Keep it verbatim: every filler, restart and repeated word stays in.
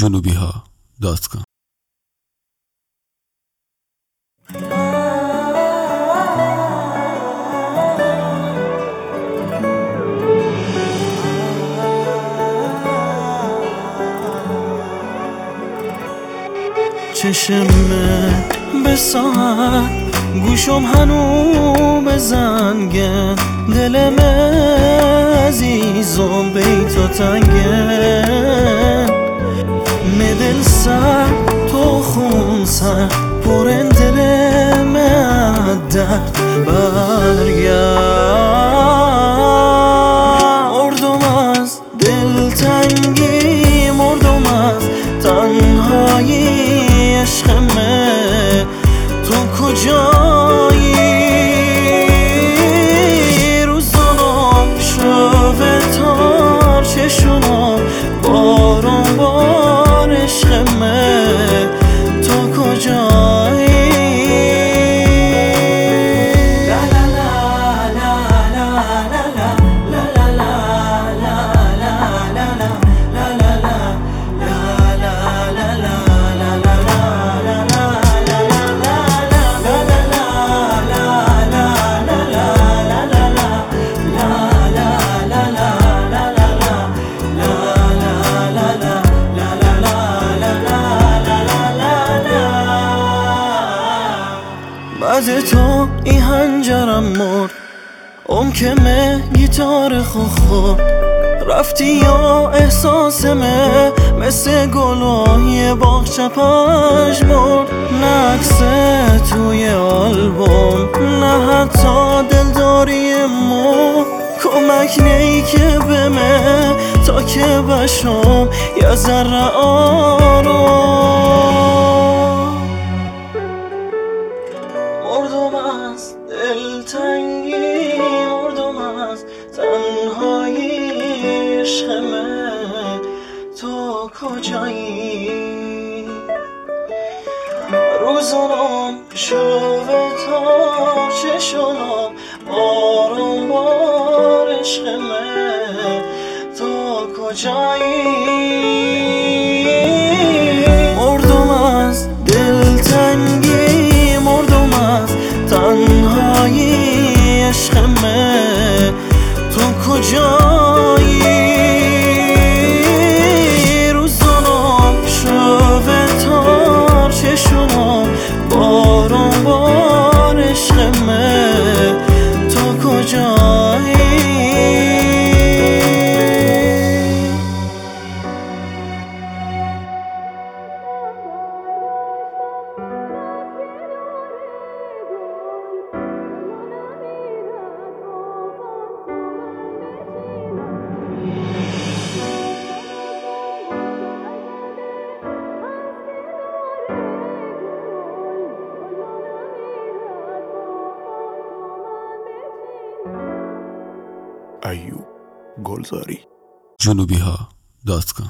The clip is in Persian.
جنوبی ها دات کام. چشمه به ساعت گوشم هنو به زنگه دلم عزیزم بیتو تنگه مدل سر تو خون سر پرن دلم عدد برگرد مردم از دلتنگی مردم از تنهایی عشقمه تو کجایی روزانم شوه تار چشونم بارون بار عشقمه تو کجایی بعد تو این هنجرم مرد اون که مه گیتار خوخور رفتی یا احساسمه مثل گلای باغچه پش مرد نه عکسه توی آلبوم نه حتی دلداری مو کمک نی که بمه تا که بشم یه ذره آروم مردم از دلتنگی مردم از تنهایی عشقمه تو کجایی روزانم شوه تا چشانم بارون بار عشقمه تو کجایی مردم از دلتنگی مردم از تنهایی عشقمه تو کجایی روزانم شوه تار چشونم بارون بار عشقمه تو کجایی ایوب گلزاری جنوبی ها دات کام.